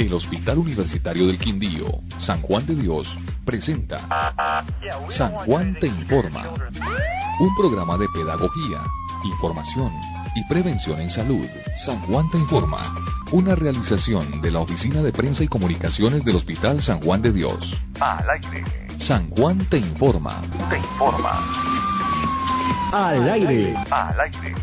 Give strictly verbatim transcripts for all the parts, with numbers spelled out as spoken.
El Hospital Universitario del Quindío, San Juan de Dios, presenta San Juan te informa, un programa de pedagogía, información y prevención en salud. San Juan te informa, una realización de la Oficina de Prensa y Comunicaciones del Hospital San Juan de Dios. Al aire. San Juan te informa. Te informa. Al aire. Al aire.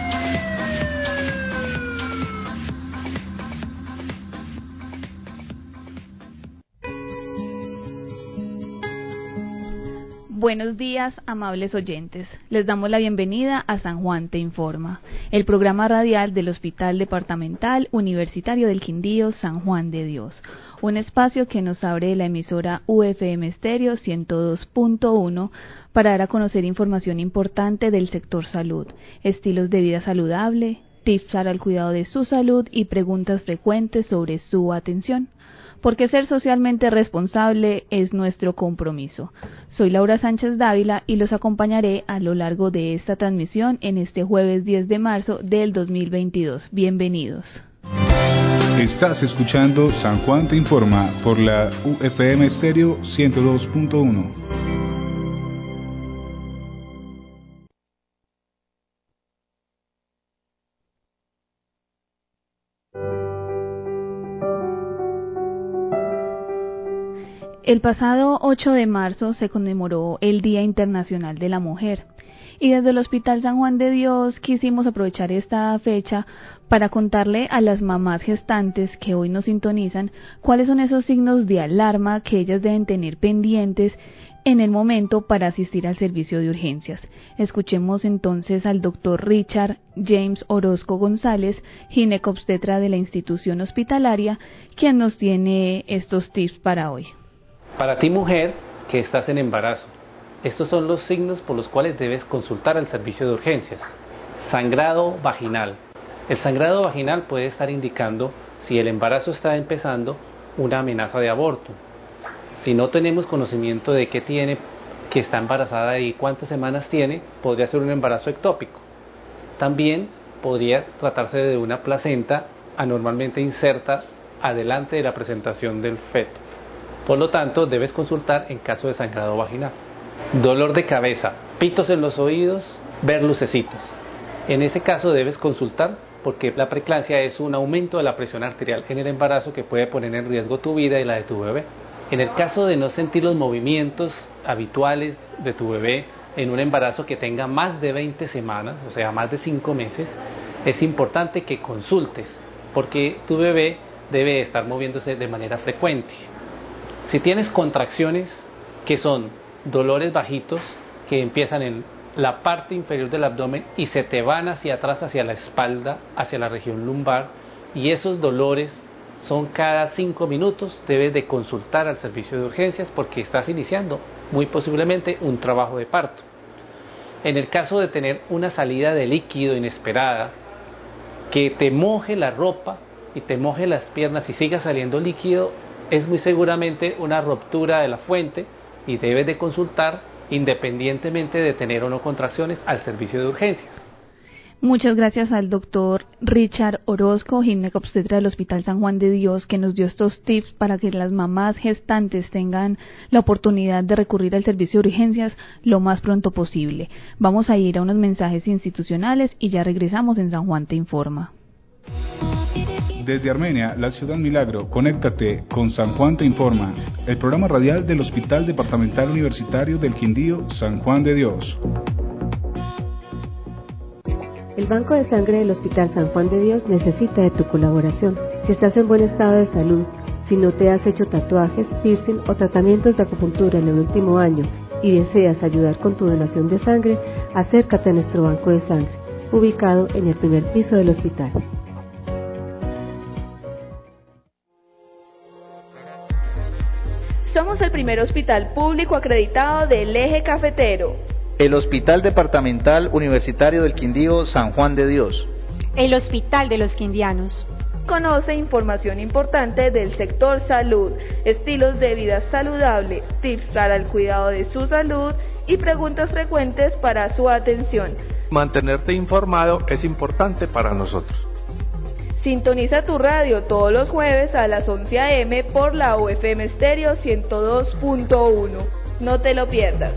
Buenos días, amables oyentes. Les damos la bienvenida a San Juan te informa, el programa radial del Hospital Departamental Universitario del Quindío San Juan de Dios, un espacio que nos abre la emisora U F M Estéreo ciento dos punto uno para dar a conocer información importante del sector salud, estilos de vida saludable, tips para el cuidado de su salud y preguntas frecuentes sobre su atención. Porque ser socialmente responsable es nuestro compromiso. Soy Laura Sánchez Dávila y los acompañaré a lo largo de esta transmisión en este jueves diez de marzo del dos mil veintidós. Bienvenidos. Estás escuchando San Juan te informa por la U F M Estéreo ciento dos punto uno. El pasado ocho de marzo se conmemoró el Día Internacional de la Mujer y desde el Hospital San Juan de Dios quisimos aprovechar esta fecha para contarle a las mamás gestantes que hoy nos sintonizan cuáles son esos signos de alarma que ellas deben tener pendientes en el momento para asistir al servicio de urgencias. Escuchemos entonces al doctor Richard James Orozco González, ginecobstetra de la institución hospitalaria, quien nos tiene estos tips para hoy. Para ti, mujer, que estás en embarazo, estos son los signos por los cuales debes consultar al servicio de urgencias. Sangrado vaginal. El sangrado vaginal puede estar indicando si el embarazo está empezando una amenaza de aborto. Si no tenemos conocimiento de qué tiene, que está embarazada y cuántas semanas tiene, podría ser un embarazo ectópico. También podría tratarse de una placenta anormalmente inserta adelante de la presentación del feto. Por lo tanto, debes consultar en caso de sangrado vaginal. Dolor de cabeza, pitos en los oídos, ver lucecitas. En ese caso debes consultar porque la preeclampsia es un aumento de la presión arterial en el embarazo que puede poner en riesgo tu vida y la de tu bebé. En el caso de no sentir los movimientos habituales de tu bebé en un embarazo que tenga más de veinte semanas, o sea, más de cinco meses, es importante que consultes porque tu bebé debe estar moviéndose de manera frecuente. Si tienes contracciones, que son dolores bajitos, que empiezan en la parte inferior del abdomen y se te van hacia atrás, hacia la espalda, hacia la región lumbar, y esos dolores son cada cinco minutos, debes de consultar al servicio de urgencias porque estás iniciando muy posiblemente un trabajo de parto. En el caso de tener una salida de líquido inesperada, que te moje la ropa y te moje las piernas y siga saliendo líquido, es muy seguramente una ruptura de la fuente y debes de consultar independientemente de tener o no contracciones al servicio de urgencias. Muchas gracias al doctor Richard Orozco, ginecobstetra del Hospital San Juan de Dios, que nos dio estos tips para que las mamás gestantes tengan la oportunidad de recurrir al servicio de urgencias lo más pronto posible. Vamos a ir a unos mensajes institucionales y ya regresamos en San Juan te informa. Desde Armenia, la ciudad Milagro, conéctate con San Juan te informa, el programa radial del Hospital Departamental Universitario del Quindío, San Juan de Dios. El Banco de Sangre del Hospital San Juan de Dios necesita de tu colaboración. Si estás en buen estado de salud, si no te has hecho tatuajes, piercing o tratamientos de acupuntura en el último año y deseas ayudar con tu donación de sangre, acércate a nuestro Banco de Sangre, ubicado en el primer piso del hospital. Somos el primer hospital público acreditado del Eje Cafetero. El Hospital Departamental Universitario del Quindío San Juan de Dios. El Hospital de los Quindianos. Conoce información importante del sector salud, estilos de vida saludable, tips para el cuidado de su salud y preguntas frecuentes para su atención. Mantenerte informado es importante para nosotros. Sintoniza tu radio todos los jueves a las once a eme por la U F M Estéreo ciento dos punto uno. No te lo pierdas.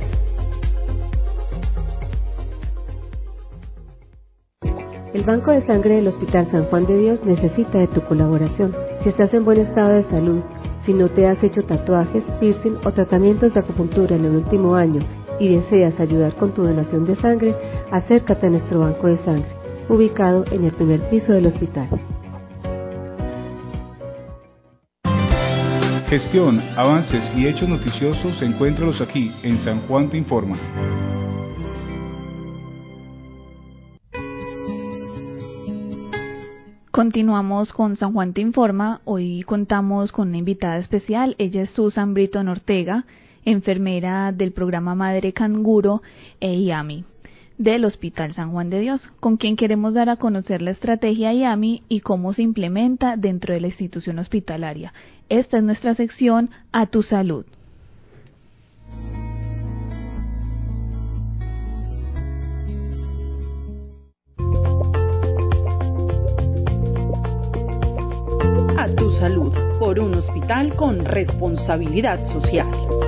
El Banco de Sangre del Hospital San Juan de Dios necesita de tu colaboración. Si estás en buen estado de salud, si no te has hecho tatuajes, piercing o tratamientos de acupuntura en el último año y deseas ayudar con tu donación de sangre, acércate a nuestro Banco de Sangre, ubicado en el primer piso del hospital. Gestión, avances y hechos noticiosos, encuéntralos aquí en San Juan Te Informa. Continuamos con San Juan Te Informa. Hoy contamos con una invitada especial. Ella es Susan Britton Ortega, enfermera del programa Madre Canguro e I A M I del Hospital San Juan de Dios, con quien queremos dar a conocer la estrategia I A M I y cómo se implementa dentro de la institución hospitalaria. Esta es nuestra sección A Tu Salud. A tu salud, por un hospital con responsabilidad social.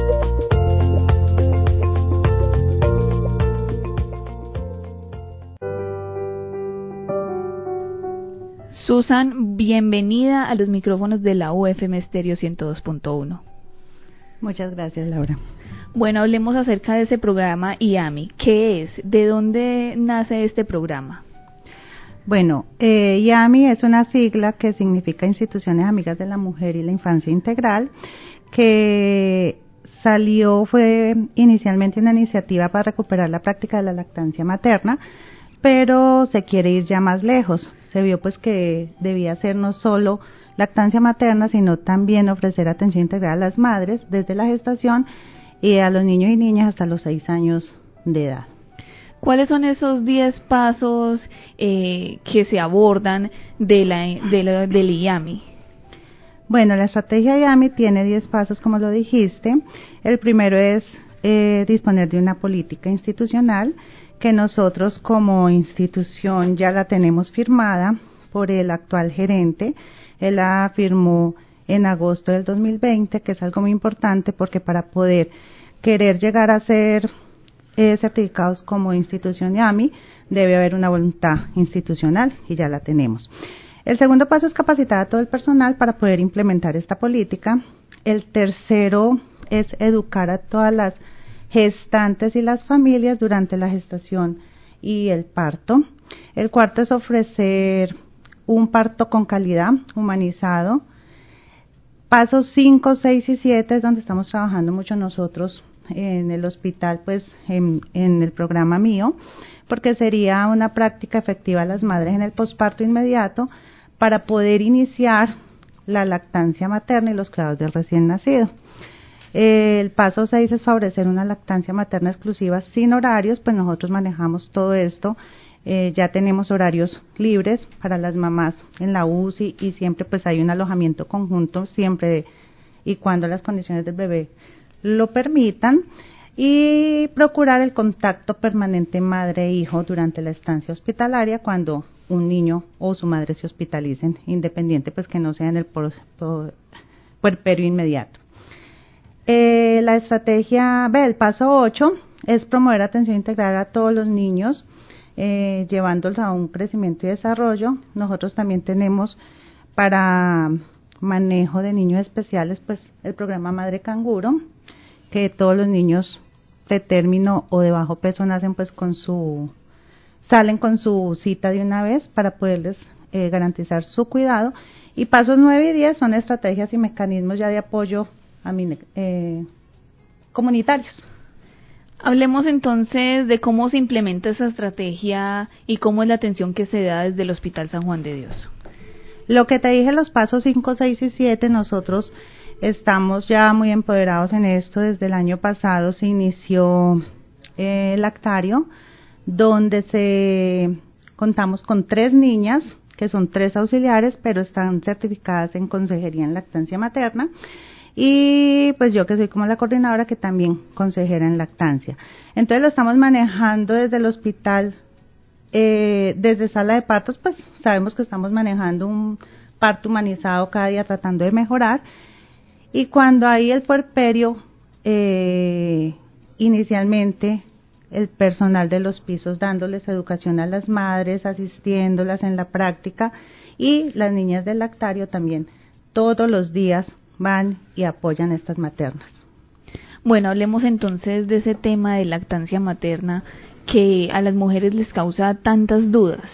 Susan, bienvenida a los micrófonos de la U F M Estéreo ciento dos punto uno. Muchas gracias, Laura. Bueno, hablemos acerca de ese programa I A M I. ¿Qué es? ¿De dónde nace este programa? Bueno, eh, I A M I es una sigla que significa Instituciones Amigas de la Mujer y la Infancia Integral, que salió, fue inicialmente una iniciativa para recuperar la práctica de la lactancia materna, pero se quiere ir ya más lejos. Se vio pues que debía ser no solo lactancia materna, sino también ofrecer atención integral a las madres desde la gestación y a los niños y niñas hasta los seis años de edad. ¿Cuáles son esos diez pasos eh, que se abordan de la, de la, del I A M I? Bueno, la estrategia I A M I tiene diez pasos, como lo dijiste. El primero es eh, disponer de una política institucional, que nosotros como institución ya la tenemos firmada por el actual gerente. Él la firmó en agosto del dos mil veinte, que es algo muy importante porque para poder querer llegar a ser Eh, certificados como institución I A M I, debe haber una voluntad institucional y ya la tenemos. El segundo paso es capacitar a todo el personal para poder implementar esta política. El tercero es educar a todas las gestantes y las familias durante la gestación y el parto. El cuarto es ofrecer un parto con calidad, humanizado. Pasos cinco, seis y siete es donde estamos trabajando mucho nosotros en el hospital, pues en, en el programa mío, porque sería una práctica efectiva a las madres en el posparto inmediato para poder iniciar la lactancia materna y los cuidados del recién nacido. Eh, el paso seis es favorecer una lactancia materna exclusiva sin horarios, pues nosotros manejamos todo esto, eh, ya tenemos horarios libres para las mamás en la U C I y siempre pues hay un alojamiento conjunto siempre y cuando las condiciones del bebé lo permitan, y procurar el contacto permanente madre-hijo durante la estancia hospitalaria cuando un niño o su madre se hospitalicen, independiente pues que no sea en el por, por, puerperio inmediato. Eh, la estrategia B, el paso ocho, es promover atención integral a todos los niños, eh, llevándolos a un crecimiento y desarrollo. Nosotros también tenemos para manejo de niños especiales pues el programa Madre Canguro, que todos los niños de término o de bajo peso nacen pues con su, salen con su cita de una vez para poderles eh, garantizar su cuidado. Y pasos nueve y diez son estrategias y mecanismos ya de apoyo a mi, eh, comunitarios. Hablemos entonces de cómo se implementa esa estrategia y cómo es la atención que se da desde el Hospital San Juan de Dios. Lo que te dije, los pasos cinco, seis y siete, nosotros estamos ya muy empoderados en esto. Desde el año pasado se inició eh, el lactario, donde se contamos con tres niñas, que son tres auxiliares, pero están certificadas en consejería en lactancia materna, y pues yo que soy como la coordinadora, que también consejera en lactancia. Entonces lo estamos manejando desde el Hospital eh, desde sala de partos, pues sabemos que estamos manejando un parto humanizado cada día tratando de mejorar. Y cuando hay el puerperio, eh, inicialmente el personal de los pisos dándoles educación a las madres, asistiéndolas en la práctica, y las niñas del lactario también todos los días van y apoyan a estas maternas. Bueno, hablemos entonces de ese tema de lactancia materna que a las mujeres les causa tantas dudas.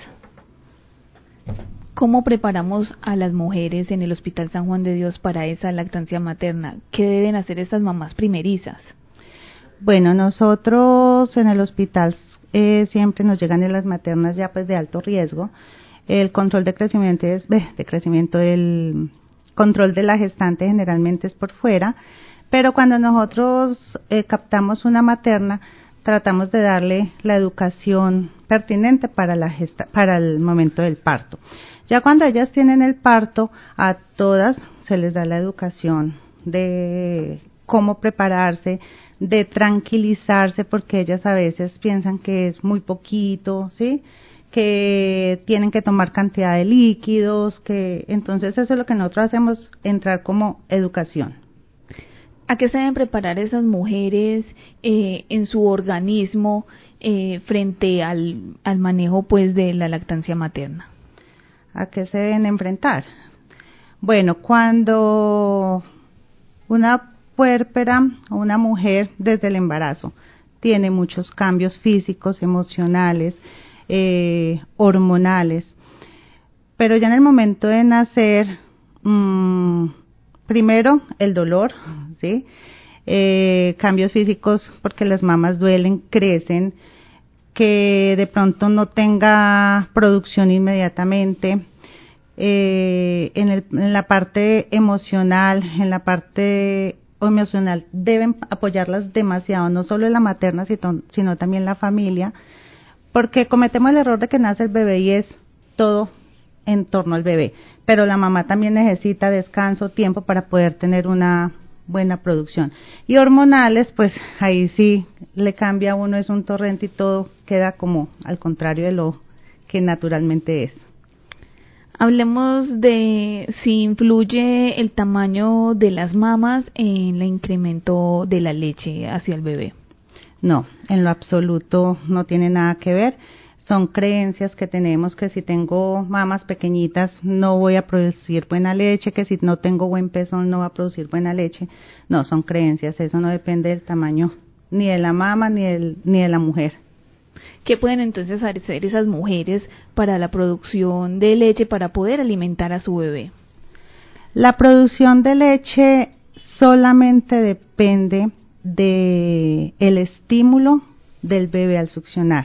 ¿Cómo preparamos a las mujeres en el Hospital San Juan de Dios para esa lactancia materna? ¿Qué deben hacer estas mamás primerizas? Bueno, nosotros en el hospital eh, siempre nos llegan en las maternas ya pues de alto riesgo. El control de crecimiento es de crecimiento, el control de la gestante generalmente es por fuera, pero cuando nosotros eh, captamos una materna, tratamos de darle la educación pertinente para la gesta, para el momento del parto. Ya cuando ellas tienen el parto, a todas se les da la educación de cómo prepararse, de tranquilizarse, porque ellas a veces piensan que es muy poquito, ¿sí?, que tienen que tomar cantidad de líquidos, que entonces eso es lo que nosotros hacemos, entrar como educación. ¿A qué se deben preparar esas mujeres eh, en su organismo eh, frente al, al manejo pues de la lactancia materna? ¿A qué se deben enfrentar? Bueno, cuando una puérpera o una mujer desde el embarazo tiene muchos cambios físicos, emocionales, eh, hormonales, pero ya en el momento de nacer, mmm, primero el dolor, ¿sí? Eh, cambios físicos porque las mamas duelen, crecen, que de pronto no tenga producción inmediatamente, eh, en, el, en la parte emocional, en la parte emocional deben apoyarlas demasiado, no solo la materna sino, sino también la familia, porque cometemos el error de que nace el bebé y es todo en torno al bebé, pero la mamá también necesita descanso, tiempo para poder tener una buena producción. Y hormonales, pues ahí sí le cambia a uno, es un torrente y todo queda como al contrario de lo que naturalmente es. Hablemos de si influye el tamaño de las mamas en el incremento de la leche hacia el bebé. No, en lo absoluto no tiene nada que ver. Son creencias que tenemos, que si tengo mamas pequeñitas no voy a producir buena leche, que si no tengo buen pezón no va a producir buena leche. No, son creencias, eso no depende del tamaño ni de la mama ni, del, ni de la mujer. ¿Qué pueden entonces hacer esas mujeres para la producción de leche para poder alimentar a su bebé? La producción de leche solamente depende de el estímulo del bebé al succionar.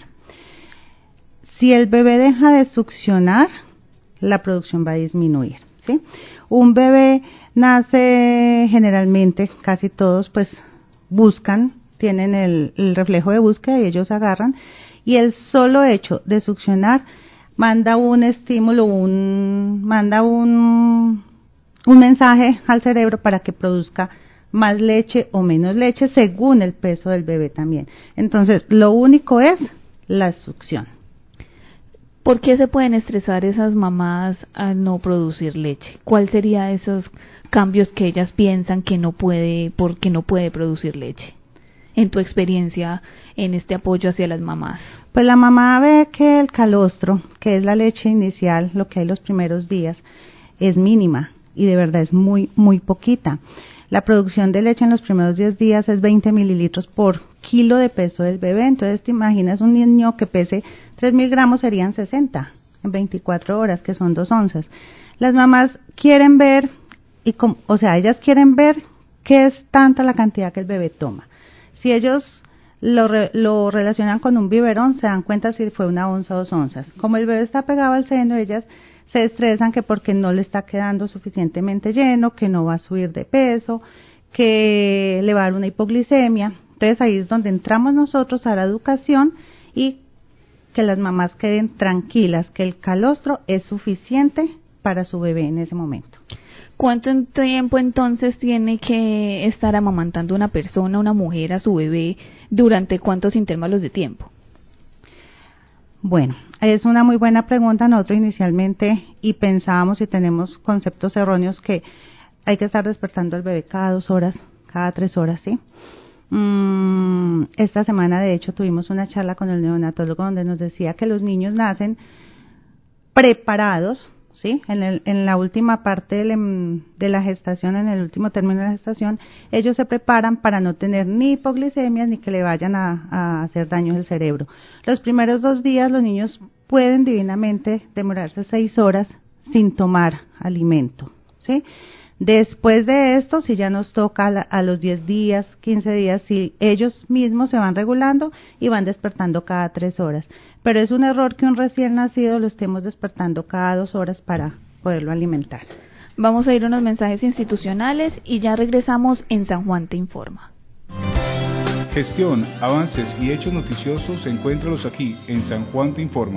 Si el bebé deja de succionar, la producción va a disminuir, ¿sí? Un bebé nace generalmente, casi todos pues buscan, tienen el, el reflejo de búsqueda y ellos agarran, y el solo hecho de succionar manda un estímulo, un manda un, un mensaje al cerebro para que produzca más leche o menos leche según el peso del bebé también. Entonces, lo único es la succión. ¿Por qué se pueden estresar esas mamás al no producir leche? ¿Cuál sería esos cambios que ellas piensan que no puede, porque no puede producir leche? En tu experiencia en este apoyo hacia las mamás. Pues la mamá ve que el calostro, que es la leche inicial, lo que hay los primeros días, es mínima y de verdad es muy, muy poquita. La producción de leche en los primeros diez días es veinte mililitros por kilo de peso del bebé. Entonces te imaginas un niño que pese tres mil gramos, serían sesenta en veinticuatro horas, que son dos onzas. Las mamás quieren ver, y com, o sea, ellas quieren ver qué es tanta la cantidad que el bebé toma. Si ellos lo, re, lo relacionan con un biberón, se dan cuenta si fue una onza o dos onzas. Como el bebé está pegado al seno, ellas se estresan que porque no le está quedando suficientemente lleno, que no va a subir de peso, que le va a dar una hipoglicemia. Entonces ahí es donde entramos nosotros a la educación y que las mamás queden tranquilas, que el calostro es suficiente para su bebé en ese momento. ¿Cuánto tiempo entonces tiene que estar amamantando una persona, una mujer, a su bebé? ¿Durante cuántos intervalos de tiempo? Bueno, es una muy buena pregunta. Nosotros inicialmente y pensábamos y tenemos conceptos erróneos que hay que estar despertando al bebé cada dos horas, cada tres horas, ¿sí? Mm, esta semana de hecho tuvimos una charla con el neonatólogo donde nos decía que los niños nacen preparados, ¿sí? En, el, en la última parte de, de la gestación, en el último término de la gestación, ellos se preparan para no tener ni hipoglicemias ni que le vayan a, a hacer daño al cerebro. Los primeros dos días los niños pueden divinamente demorarse seis horas sin tomar alimento, ¿sí? Después de esto, si ya nos toca a, la, a los diez días, quince días, si ellos mismos se van regulando y van despertando cada tres horas. Pero es un error que un recién nacido lo estemos despertando cada dos horas para poderlo alimentar. Vamos a ir a unos mensajes institucionales y ya regresamos en San Juan Te Informa. Gestión, avances y hechos noticiosos, encuéntralos aquí en San Juan Te Informa.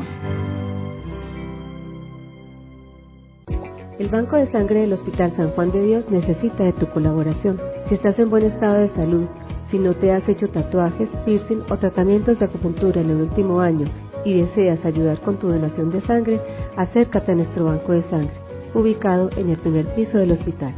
El Banco de Sangre del Hospital San Juan de Dios necesita de tu colaboración. Si estás en buen estado de salud, si no te has hecho tatuajes, piercing o tratamientos de acupuntura en el último año y deseas ayudar con tu donación de sangre, acércate a nuestro banco de sangre, ubicado en el primer piso del hospital.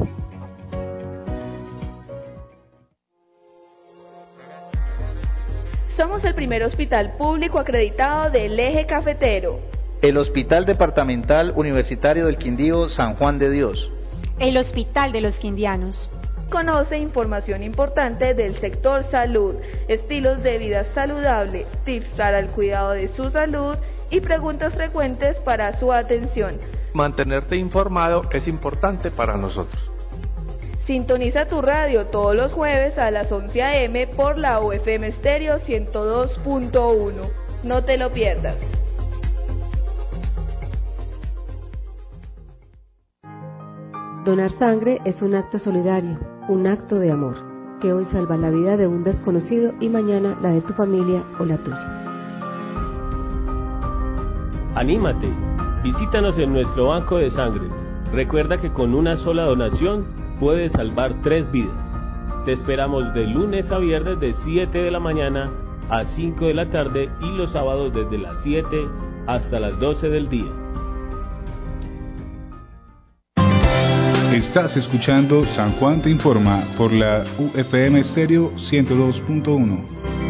Somos el primer hospital público acreditado del eje cafetero. El Hospital Departamental Universitario del Quindío San Juan de Dios. El Hospital de los Quindianos. Conoce información importante del sector salud, estilos de vida saludable, tips para el cuidado de su salud y preguntas frecuentes para su atención. Mantenerte informado es importante para nosotros. Sintoniza tu radio todos los jueves a las once a eme por la U F M Stereo ciento dos punto uno. No te lo pierdas. Donar sangre es un acto solidario, un acto de amor, que hoy salva la vida de un desconocido y mañana la de tu familia o la tuya. Anímate, visítanos en nuestro banco de sangre. Recuerda que con una sola donación puedes salvar tres vidas. Te esperamos de lunes a viernes de siete de la mañana a cinco de la tarde y los sábados desde las siete hasta las doce del día. Estás escuchando San Juan Te Informa por la U F M Stereo ciento dos punto uno.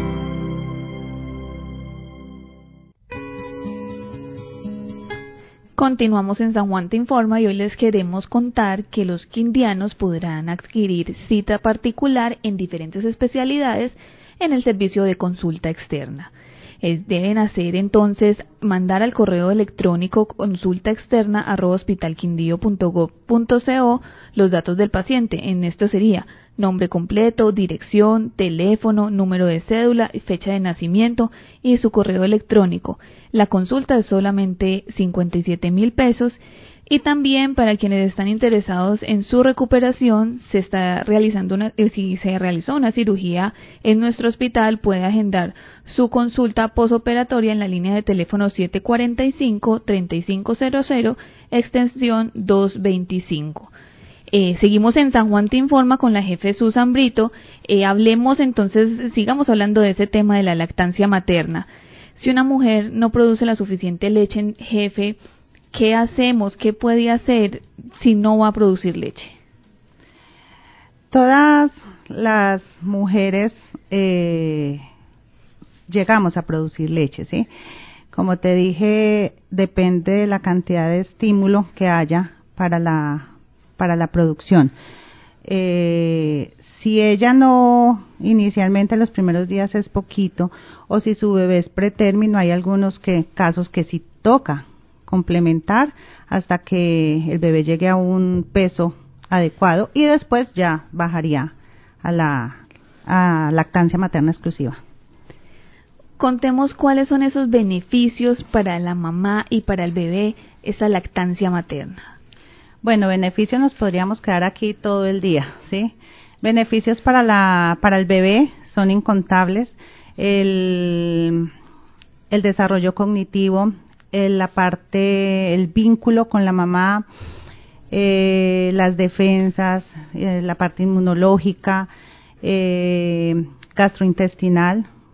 Continuamos en San Juan Te Informa y hoy les queremos contar que los quindianos podrán adquirir cita particular en diferentes especialidades en el servicio de consulta externa. Es, deben hacer entonces mandar al correo electrónico consulta externa arroba hospitalquindío punto gob punto co los datos del paciente. En esto sería nombre completo, dirección, teléfono, número de cédula, fecha de nacimiento y su correo electrónico. La consulta es solamente cincuenta y siete mil pesos. Y también para quienes están interesados en su recuperación, se está realizando una, si se realizó una cirugía en nuestro hospital, puede agendar su consulta posoperatoria en la línea de teléfono siete cuarenta y cinco, treinta y cinco cero cero, extensión doscientos veinticinco. Eh, seguimos en San Juan Te Informa con la jefe Susan Brito. Eh, hablemos entonces, sigamos hablando de ese tema de la lactancia materna. Si una mujer no produce la suficiente leche, jefe, ¿qué hacemos? ¿Qué puede hacer si no va a producir leche? Todas las mujeres eh, llegamos a producir leche, ¿sí? Como te dije, depende de la cantidad de estímulo que haya para la, para la producción. Eh, si ella no, inicialmente los primeros días es poquito, o si su bebé es pretérmino, hay algunos que, casos que sí toca complementar hasta que el bebé llegue a un peso adecuado y después ya bajaría a la a lactancia materna exclusiva. Contemos cuáles son esos beneficios para la mamá y para el bebé, esa lactancia materna. Bueno, beneficios nos podríamos quedar aquí todo el día, ¿sí? Beneficios para la para el bebé son incontables. El, el desarrollo cognitivo, el, la parte, el vínculo con la mamá, eh, las defensas, eh, la parte inmunológica, eh, gastrointestinal,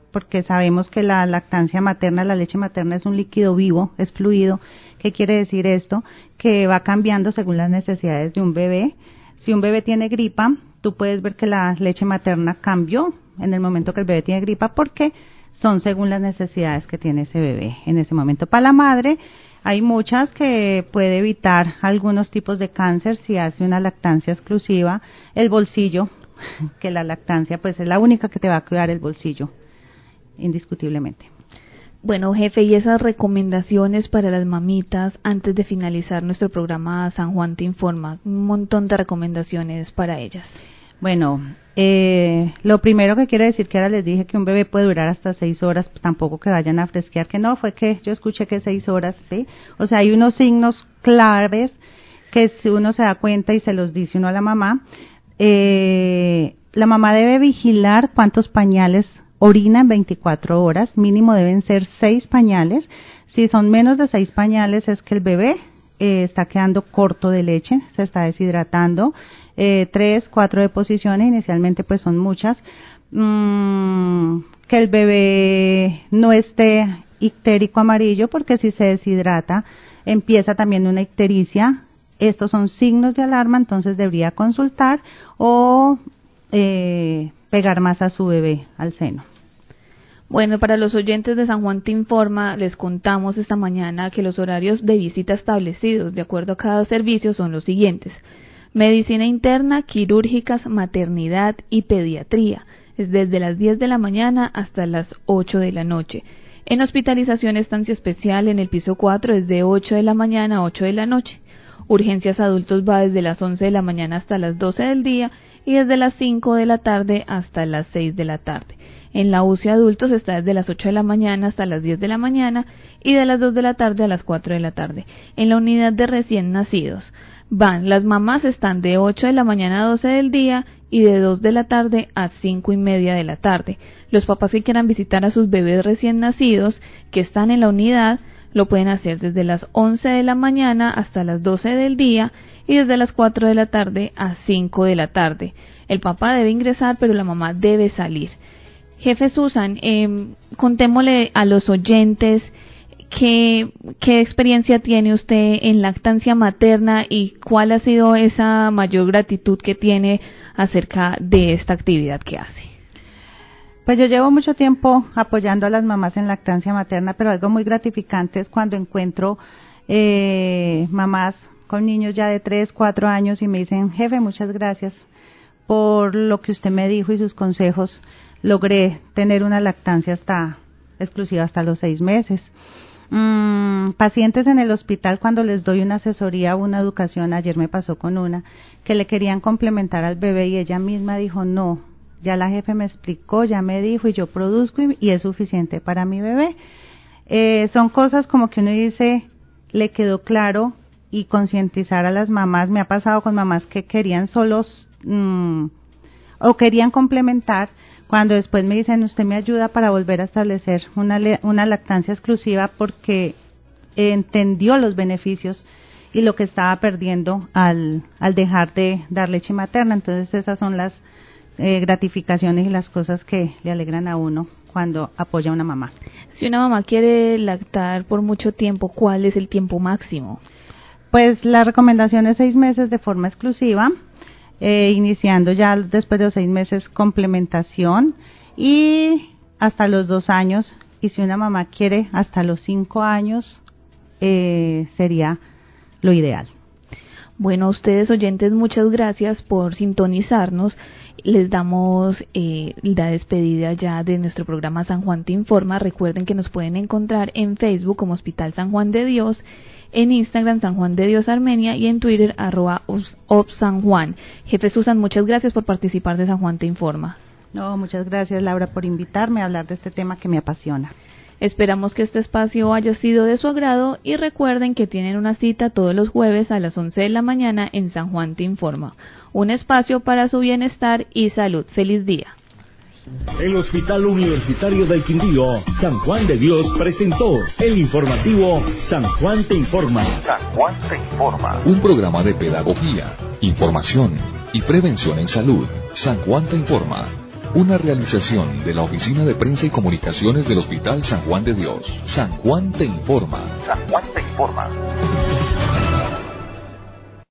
porque sabemos que la lactancia materna, la leche materna es un líquido vivo, es fluido. ¿Qué quiere decir esto? Que va cambiando según las necesidades de un bebé. Si un bebé tiene gripa, tú puedes ver que la leche materna cambió en el momento que el bebé tiene gripa, porque son según las necesidades que tiene ese bebé en ese momento. Para la madre, hay muchas que puede evitar algunos tipos de cáncer si hace una lactancia exclusiva. El bolsillo, que la lactancia pues es la única que te va a cuidar el bolsillo, indiscutiblemente. Bueno, jefe, y esas recomendaciones para las mamitas antes de finalizar nuestro programa San Juan te informa, un montón de recomendaciones para ellas. Bueno, eh, lo primero que quiero decir, que ahora les dije que un bebé puede durar hasta seis horas, pues tampoco que vayan a fresquear, que no, fue que yo escuché que seis horas, ¿sí? O sea, hay unos signos claves que si uno se da cuenta y se los dice uno a la mamá, eh, la mamá debe vigilar cuántos pañales orina en veinticuatro horas, mínimo deben ser seis pañales. Si son menos de seis pañales es que el bebé eh, está quedando corto de leche, se está deshidratando. Eh, tres, cuatro deposiciones, inicialmente pues son muchas. Mm, que el bebé no esté ictérico amarillo, porque si se deshidrata empieza también una ictericia. Estos son signos de alarma, entonces debería consultar o eh, pegar más a su bebé al seno. Bueno, para los oyentes de San Juan te informa, les contamos esta mañana que los horarios de visita establecidos de acuerdo a cada servicio son los siguientes: medicina interna, quirúrgicas, maternidad y pediatría, es desde las diez de la mañana hasta las ocho de la noche. En hospitalización estancia especial en el piso cuatro es de ocho de la mañana a ocho de la noche. Urgencias adultos va desde las once de la mañana hasta las doce del día y desde las cinco de la tarde hasta las seis de la tarde. En la U C I adultos está desde las ocho de la mañana hasta las diez de la mañana y de las dos de la tarde a las cuatro de la tarde. En la unidad de recién nacidos van, las mamás están de ocho de la mañana a doce del día y de dos de la tarde a cinco y media de la tarde. Los papás que quieran visitar a sus bebés recién nacidos que están en la unidad lo pueden hacer desde las once de la mañana hasta las doce del día y desde las cuatro de la tarde a cinco de la tarde. El papá debe ingresar, pero la mamá debe salir. Jefe Susan, eh, contémosle a los oyentes qué, qué experiencia tiene usted en lactancia materna y cuál ha sido esa mayor gratitud que tiene acerca de esta actividad que hace. Pues yo llevo mucho tiempo apoyando a las mamás en lactancia materna, pero algo muy gratificante es cuando encuentro eh, mamás con niños ya de tres, cuatro años y me dicen: jefe, muchas gracias por lo que usted me dijo y sus consejos. Logré tener una lactancia hasta exclusiva hasta los seis meses. Mm, pacientes en el hospital, cuando les doy una asesoría o una educación, ayer me pasó con una que le querían complementar al bebé y ella misma dijo: no, ya la jefe me explicó, ya me dijo y yo produzco y, y es suficiente para mi bebé. Eh, son cosas como que uno dice, le quedó claro, y concientizar a las mamás. Me ha pasado con mamás que querían solos mmm, o querían complementar, cuando después me dicen: usted me ayuda para volver a establecer una, una lactancia exclusiva, porque entendió los beneficios y lo que estaba perdiendo al, al dejar de dar leche materna. Entonces esas son las eh, gratificaciones y las cosas que le alegran a uno cuando apoya a una mamá. Si una mamá quiere lactar por mucho tiempo, ¿cuál es el tiempo máximo? Pues la recomendación es seis meses de forma exclusiva, eh, iniciando ya después de los seis meses complementación y hasta los dos años. Y si una mamá quiere hasta los cinco años, eh, sería lo ideal. Bueno, a ustedes oyentes, muchas gracias por sintonizarnos. Les damos eh, la despedida ya de nuestro programa San Juan te informa. Recuerden que nos pueden encontrar en Facebook como Hospital San Juan de Dios, en Instagram San Juan de Dios Armenia y en Twitter arroba op San Juan. Jefe Susan, muchas gracias por participar de San Juan te informa. No, muchas gracias, Laura, por invitarme a hablar de este tema que me apasiona. Esperamos que este espacio haya sido de su agrado y recuerden que tienen una cita todos los jueves a las once de la mañana en San Juan te informa, un espacio para su bienestar y salud. Feliz día. El Hospital Universitario del Quindío, San Juan de Dios, presentó el informativo San Juan te informa. San Juan te informa. Un programa de pedagogía, información y prevención en salud. San Juan te informa. Una realización de la Oficina de Prensa y Comunicaciones del Hospital San Juan de Dios. San Juan te informa. San Juan te informa.